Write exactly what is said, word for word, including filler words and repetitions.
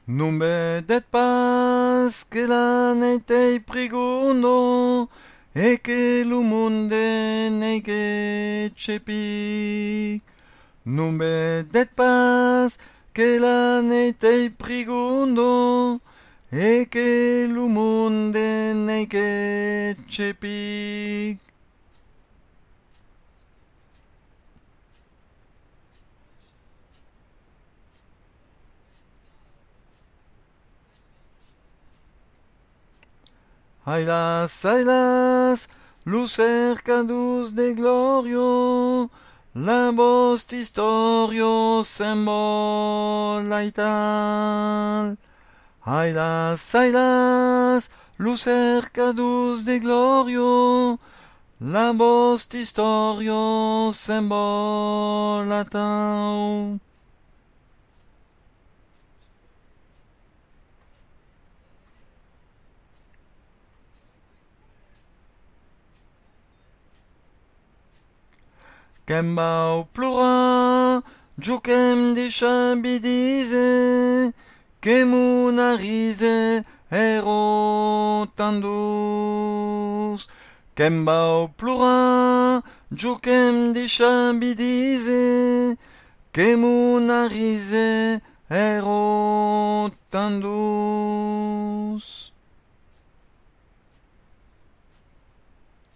Non vedet pas che la neitei prigundo e che l'umunde nei che cepic. Non vedet pas che la neitei prigundo e che l'umunde nei che cepic. Ailas, ailas, lucer cadus de glorio, la vost historio sembolaital. Ailas, ailas, lucer cadus de glorio, la vost historio sembolaital. Kembao plura, jukem disha bidize, kemun arize ero tandus. Kembao plura, jukem disha bidize, kemun arize ero tandus.